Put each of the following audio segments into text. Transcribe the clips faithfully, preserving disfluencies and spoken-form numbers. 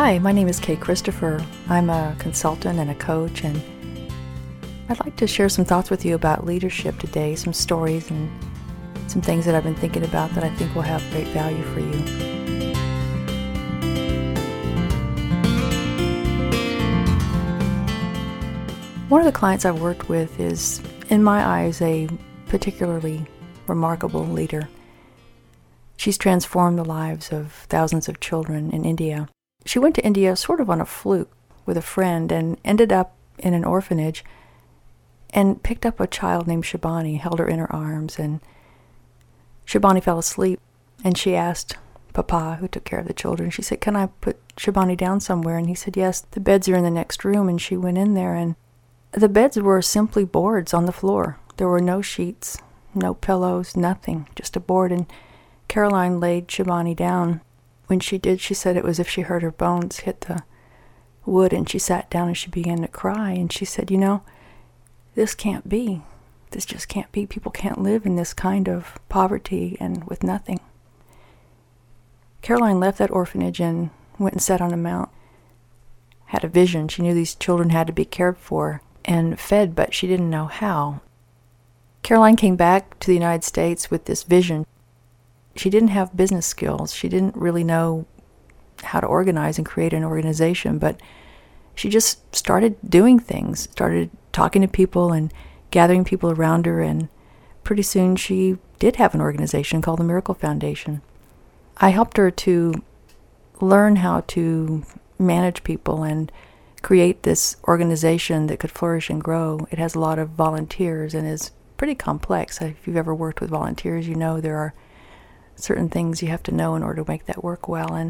Hi, my name is Kate Christopher. I'm a consultant and a coach, and I'd like to share some thoughts with you about leadership today, some stories and some things that I've been thinking about that I think will have great value for you. One of the clients I've worked with is, in my eyes, a particularly remarkable leader. She's transformed the lives of thousands of children in India. She went to India sort of on a fluke with a friend and ended up in an orphanage and picked up a child named Shabani, held her in her arms, and Shabani fell asleep, and she asked Papa, who took care of the children, she said, "Can I put Shabani down somewhere?" And he said, "Yes, the beds are in the next room." And she went in there, and the beds were simply boards on the floor. There were no sheets, no pillows, nothing, just a board. And Caroline laid Shabani down. When she did, she said it was as if she heard her bones hit the wood, and she sat down and she began to cry. And she said, "You know, this can't be. This just can't be. People can't live in this kind of poverty and with nothing." Caroline left that orphanage and went and sat on a mount, had a vision. She knew these children had to be cared for and fed, but she didn't know how. Caroline came back to the United States with this vision. She didn't have business skills. She didn't really know how to organize and create an organization, but she just started doing things, started talking to people and gathering people around her, and pretty soon she did have an organization called the Miracle Foundation. I helped her to learn how to manage people and create this organization that could flourish and grow. It has a lot of volunteers and is pretty complex. If you've ever worked with volunteers, you know there are certain things you have to know in order to make that work well. And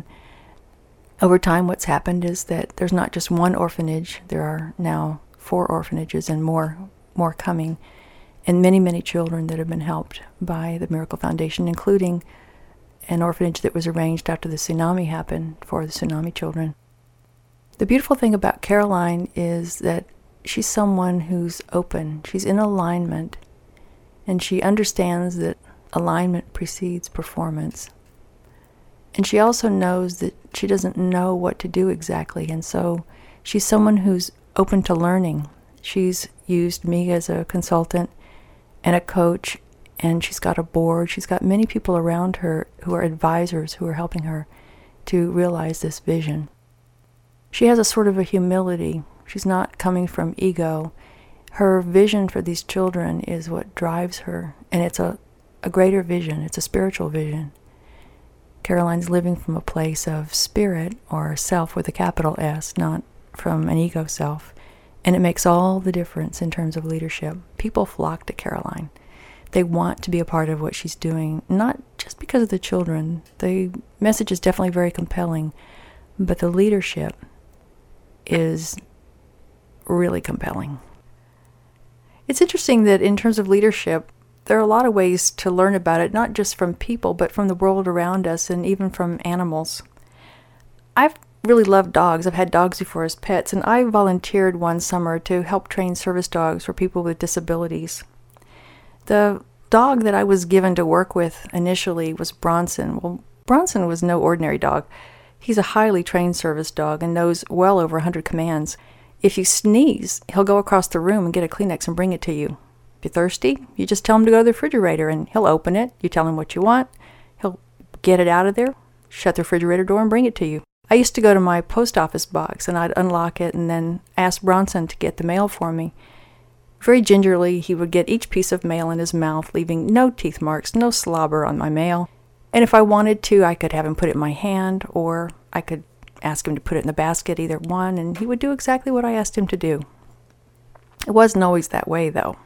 over time, what's happened is that there's not just one orphanage. There are now four orphanages and more more coming, and many, many children that have been helped by the Miracle Foundation, including an orphanage that was arranged after the tsunami happened for the tsunami children. The beautiful thing about Caroline is that she's someone who's open. She's in alignment, and she understands that alignment precedes performance. And she also knows that she doesn't know what to do exactly, and so she's someone who's open to learning. She's used me as a consultant and a coach, and she's got a board. She's got many people around her who are advisors who are helping her to realize this vision. She has a sort of a humility. She's not coming from ego. Her vision for these children is what drives her, and it's a a greater vision. It's a spiritual vision. Caroline's living from a place of spirit, or self with a capital S, not from an ego self. And it makes all the difference in terms of leadership. People flock to Caroline. They want to be a part of what she's doing, not just because of the children. The message is definitely very compelling, but the leadership is really compelling. It's interesting that in terms of leadership, there are a lot of ways to learn about it, not just from people, but from the world around us and even from animals. I've really loved dogs. I've had dogs before as pets, and I volunteered one summer to help train service dogs for people with disabilities. The dog that I was given to work with initially was Bronson. Well, Bronson was no ordinary dog. He's a highly trained service dog and knows well over one hundred commands. If you sneeze, he'll go across the room and get a Kleenex and bring it to you. If you're thirsty, you just tell him to go to the refrigerator, and he'll open it. You tell him what you want. He'll get it out of there, shut the refrigerator door, and bring it to you. I used to go to my post office box, and I'd unlock it and then ask Bronson to get the mail for me. Very gingerly, he would get each piece of mail in his mouth, leaving no teeth marks, no slobber on my mail. And if I wanted to, I could have him put it in my hand, or I could ask him to put it in the basket, either one, and he would do exactly what I asked him to do. It wasn't always that way, though.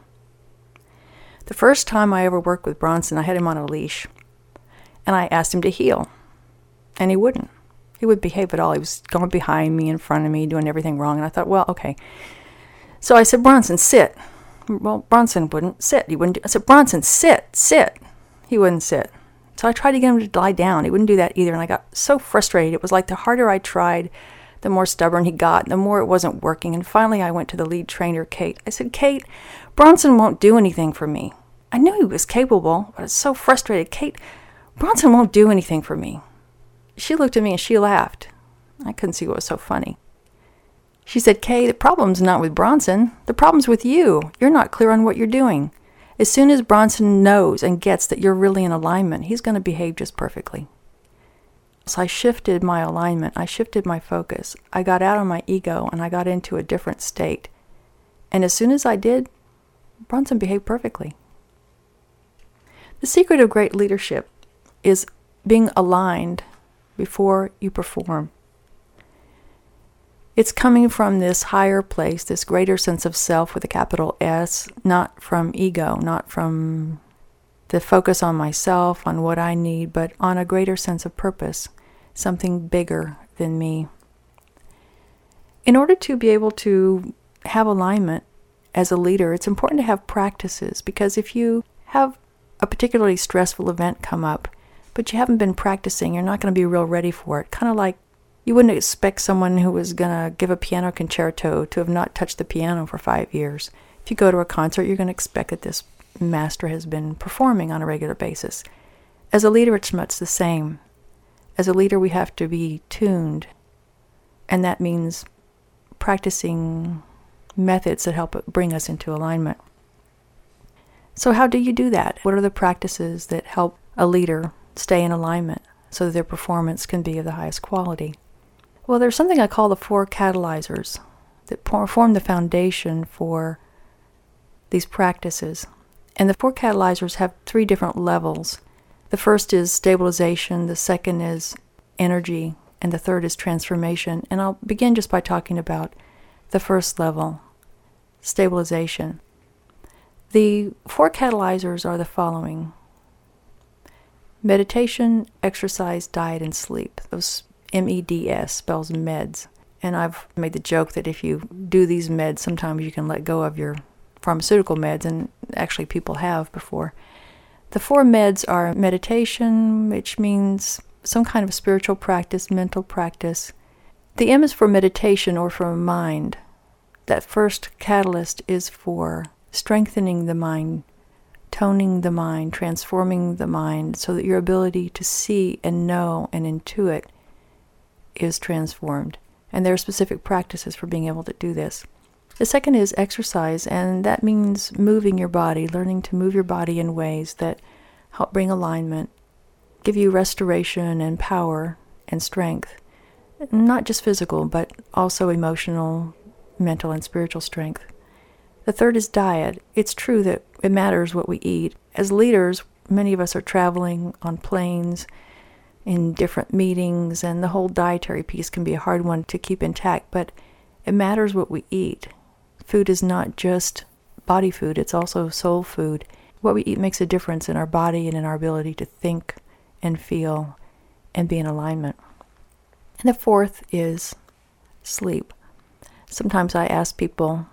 The first time I ever worked with Bronson, I had him on a leash, and I asked him to heel, and he wouldn't. He wouldn't behave at all. He was going behind me, in front of me, doing everything wrong, and I thought, well, okay. So I said, "Bronson, sit." Well, Bronson wouldn't sit. He wouldn't do, I said, "Bronson, sit, sit." He wouldn't sit. So I tried to get him to lie down. He wouldn't do that either, and I got so frustrated. It was like the harder I tried, the more stubborn he got, the more it wasn't working. And finally, I went to the lead trainer, Kate. I said, "Kate, Bronson won't do anything for me." I knew he was capable, but I was so frustrated. "Kate, Bronson won't do anything for me." She looked at me and she laughed. I couldn't see what was so funny. She said, Kay, the problem's not with Bronson. The problem's with you. You're not clear on what you're doing. As soon as Bronson knows and gets that you're really in alignment, he's going to behave just perfectly. So I shifted my alignment. I shifted my focus. I got out of my ego and I got into a different state. And as soon as I did, Bronson behaved perfectly. The secret of great leadership is being aligned before you perform. It's coming from this higher place, this greater sense of self with a capital S, not from ego, not from the focus on myself, on what I need, but on a greater sense of purpose, something bigger than me. In order to be able to have alignment as a leader, it's important to have practices, because if you have a particularly stressful event come up, but you haven't been practicing, you're not going to be real ready for it. Kind of like you wouldn't expect someone who was going to give a piano concerto to have not touched the piano for five years. If you go to a concert, you're going to expect that this master has been performing on a regular basis. As a leader, it's much the same. As a leader, we have to be tuned, and that means practicing methods that help bring us into alignment. So how do you do that? What are the practices that help a leader stay in alignment so that their performance can be of the highest quality? Well, there's something I call the four catalyzers that form the foundation for these practices. And the four catalyzers have three different levels. The first is stabilization, the second is energy, and the third is transformation. And I'll begin just by talking about the first level, stabilization. The four catalyzers are the following: meditation, exercise, diet, and sleep. Those M E D S spells meds. And I've made the joke that if you do these meds, sometimes you can let go of your pharmaceutical meds, and actually people have before. The four meds are meditation, which means some kind of spiritual practice, mental practice. The M is for meditation or for mind. That first catalyst is for strengthening the mind, toning the mind, transforming the mind so that your ability to see and know and intuit is transformed. And there are specific practices for being able to do this. The second is exercise, and that means moving your body, learning to move your body in ways that help bring alignment, give you restoration and power and strength. Not just physical, but also emotional, mental, and spiritual strength. The third is diet. It's true that it matters what we eat. As leaders, many of us are traveling on planes, in different meetings, and the whole dietary piece can be a hard one to keep intact, but it matters what we eat. Food is not just body food, it's also soul food. What we eat makes a difference in our body and in our ability to think and feel and be in alignment. And the fourth is sleep. Sometimes I ask people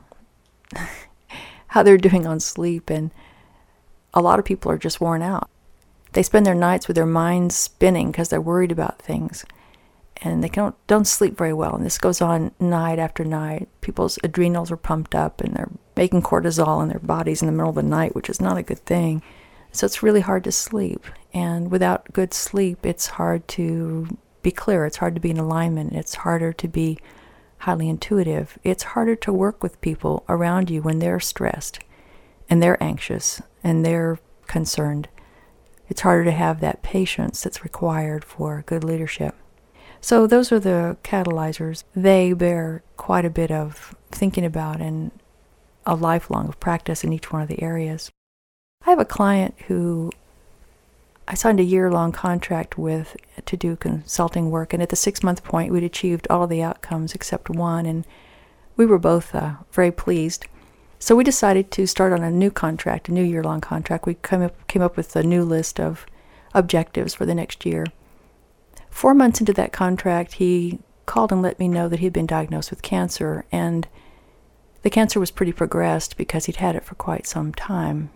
how they're doing on sleep, and a lot of people are just worn out. They spend their nights with their minds spinning because they're worried about things, and they don't, don't sleep very well. And this goes on night after night. People's adrenals are pumped up, and they're making cortisol in their bodies in the middle of the night, which is not a good thing. So it's really hard to sleep. And without good sleep, it's hard to be clear. It's hard to be in alignment. It's harder to be highly intuitive. It's harder to work with people around you when they're stressed and they're anxious and they're concerned. It's harder to have that patience that's required for good leadership. So those are the catalyzers. They bear quite a bit of thinking about and a lifelong of practice in each one of the areas. I have a client who I signed a year-long contract with to do consulting work, and at the six-month point, we'd achieved all of the outcomes except one, and we were both uh, very pleased. So we decided to start on a new contract, a new year-long contract. We came up, came up with a new list of objectives for the next year. Four months into that contract, he called and let me know that he'd been diagnosed with cancer, and the cancer was pretty progressed because he'd had it for quite some time.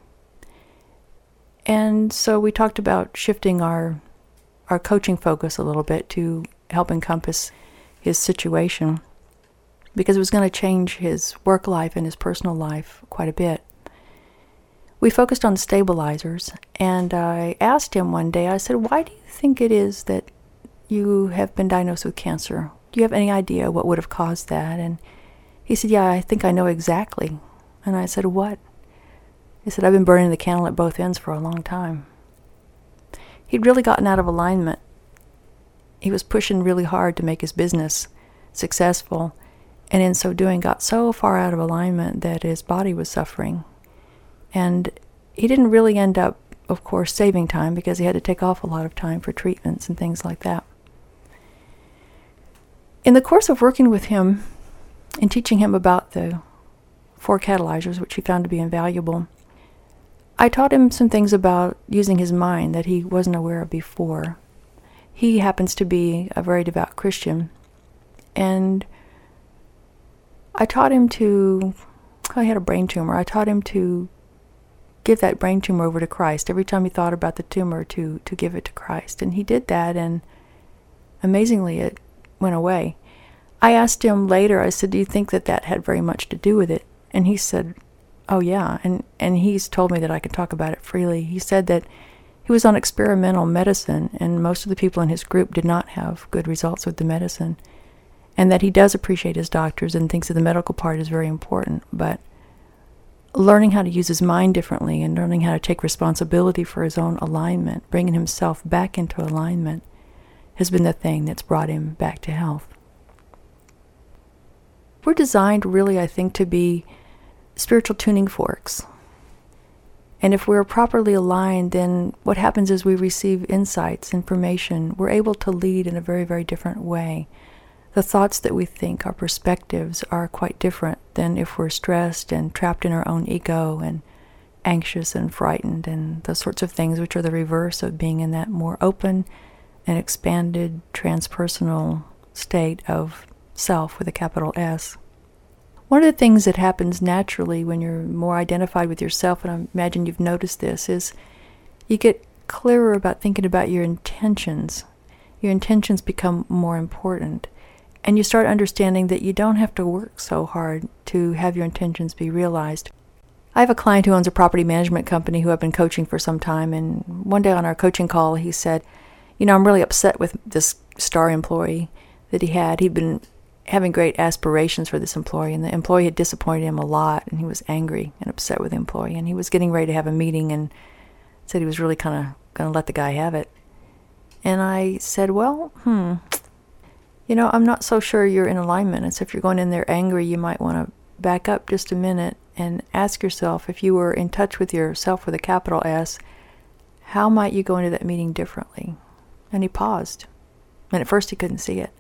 And so we talked about shifting our our coaching focus a little bit to help encompass his situation, because it was going to change his work life and his personal life quite a bit. We focused on stabilizers, and I asked him one day, I said, why do you think it is that you have been diagnosed with cancer? do you have any idea what would have caused that? And he said, yeah, I think I know exactly. And I said, what? He said, I've been burning the candle at both ends for a long time. He'd really gotten out of alignment. He was pushing really hard to make his business successful, and in so doing got so far out of alignment that his body was suffering. And he didn't really end up, of course, saving time, because he had to take off a lot of time for treatments and things like that. In the course of working with him and teaching him about the four catalyzers, which he found to be invaluable, I taught him some things about using his mind that he wasn't aware of before. He happens to be a very devout Christian, and I taught him to, oh, he had a brain tumor, I taught him to give that brain tumor over to Christ. Every time he thought about the tumor, to, to give it to Christ. And he did that, and amazingly it went away. I asked him later, I said, do you think that that had very much to do with it? And he said, oh yeah, and, and he's told me that I can talk about it freely. He said that he was on experimental medicine, and most of the people in his group did not have good results with the medicine, and that he does appreciate his doctors and thinks that the medical part is very important, but learning how to use his mind differently and learning how to take responsibility for his own alignment, bringing himself back into alignment, has been the thing that's brought him back to health. We're designed really, I think, to be spiritual tuning forks. And if we're properly aligned, then what happens is we receive insights, information. We're able to lead in a very, very different way. The thoughts that we think, our perspectives, are quite different than if we're stressed and trapped in our own ego and anxious and frightened and those sorts of things, which are the reverse of being in that more open and expanded transpersonal state of self with a capital S. One of the things that happens naturally when you're more identified with yourself, and I imagine you've noticed this, is you get clearer about thinking about your intentions. Your intentions become more important. And you start understanding that you don't have to work so hard to have your intentions be realized. I have a client who owns a property management company who I've been coaching for some time, and one day on our coaching call he said, you know, I'm really upset with this star employee that he had. He'd been having great aspirations for this employee, and the employee had disappointed him a lot, and he was angry and upset with the employee, and he was getting ready to have a meeting and said he was really kind of going to let the guy have it. And I said, well, hmm, you know, I'm not so sure you're in alignment, and so if you're going in there angry, you might want to back up just a minute and ask yourself, if you were in touch with yourself with a capital S, how might you go into that meeting differently? And he paused, and at first he couldn't see it.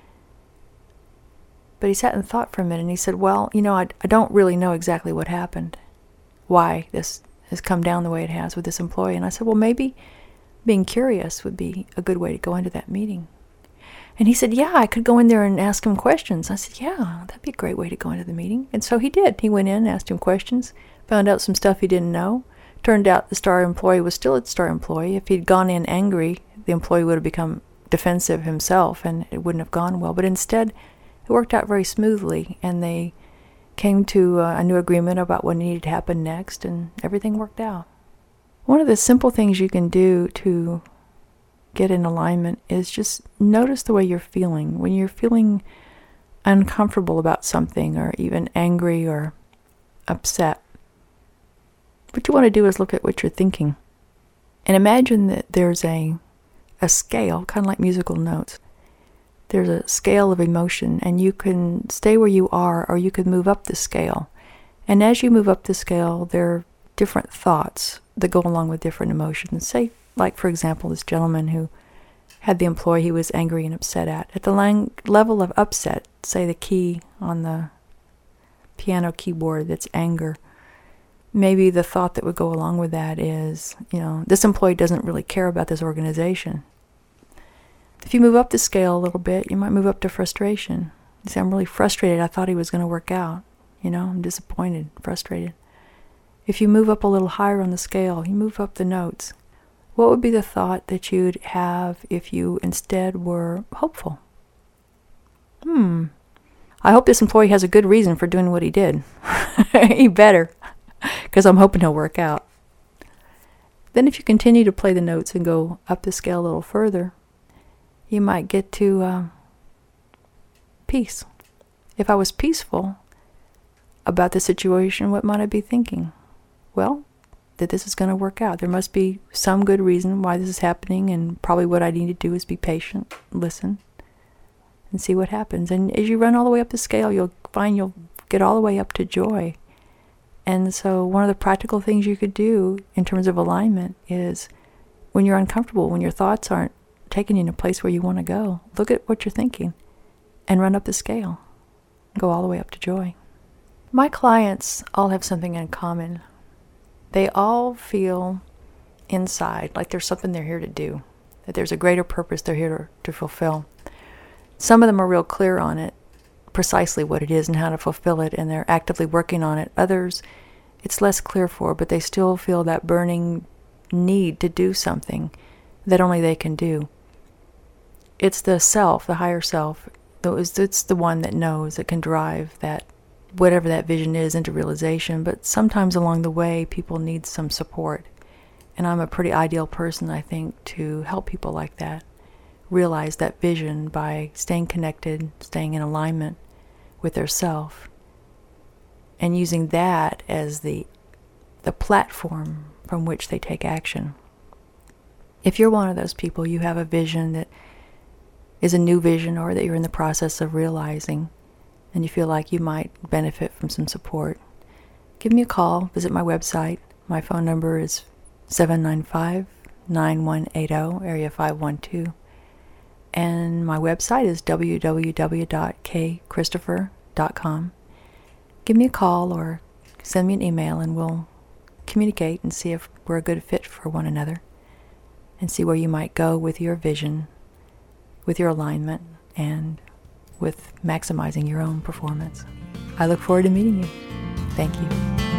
But he sat and thought for a minute, and he said, well, you know, I, I don't really know exactly what happened, why this has come down the way it has with this employee. And I said, well, maybe being curious would be a good way to go into that meeting. And he said, yeah, I could go in there and ask him questions. I said, yeah, that'd be a great way to go into the meeting. And so he did. He went in, asked him questions, found out some stuff he didn't know. Turned out the star employee was still a star employee. If he'd gone in angry, the employee would have become defensive himself, and it wouldn't have gone well. But instead, it worked out very smoothly, and they came to uh, a new agreement about what needed to happen next, and everything worked out. One of the simple things you can do to get in alignment is just notice the way you're feeling. When you're feeling uncomfortable about something, or even angry or upset, what you want to do is look at what you're thinking. And imagine that there's a, a scale, kind of like musical notes. There's a scale of emotion, and you can stay where you are, or you can move up the scale. And as you move up the scale, there are different thoughts that go along with different emotions. Say, like, for example, this gentleman who had the employee he was angry and upset at. At the lang- level of upset, say the key on the piano keyboard that's anger, maybe the thought that would go along with that is, you know, this employee doesn't really care about this organization. If you move up the scale a little bit, you might move up to frustration. You say, I'm really frustrated. I thought he was going to work out. You know, I'm disappointed, frustrated. If you move up a little higher on the scale, you move up the notes. What would be the thought that you'd have if you instead were hopeful? Hmm. I hope this employee has a good reason for doing what he did. He better, because I'm hoping he'll work out. Then if you continue to play the notes and go up the scale a little further, you might get to uh, peace. If I was peaceful about the situation, what might I be thinking? Well, that this is going to work out. There must be some good reason why this is happening, and probably what I need to do is be patient, listen, and see what happens. And as you run all the way up the scale, you'll find you'll get all the way up to joy. And so one of the practical things you could do in terms of alignment is when you're uncomfortable, when your thoughts aren't taking you in a place where you want to go, look at what you're thinking and run up the scale. Go all the way up to joy. My clients all have something in common. They all feel inside like there's something they're here to do, that there's a greater purpose they're here to, to fulfill. Some of them are real clear on it, precisely what it is and how to fulfill it, and they're actively working on it. Others, it's less clear for, but they still feel that burning need to do something that only they can do. It's the self, the higher self, it's the one that knows, that can drive that, whatever that vision is, into realization. But sometimes along the way, people need some support. And I'm a pretty ideal person, I think, to help people like that realize that vision by staying connected, staying in alignment with their self, and using that as the the platform from which they take action. If you're one of those people, you have a vision that is a new vision or that you're in the process of realizing, and you feel like you might benefit from some support, give me a call, visit my website. My phone number is seven nine five, nine one eight zero, area five one two. And my website is w w w dot k christopher dot com. Give me a call or send me an email, and we'll communicate and see if we're a good fit for one another, and see where you might go with your vision, with your alignment, and with maximizing your own performance. I look forward to meeting you. Thank you.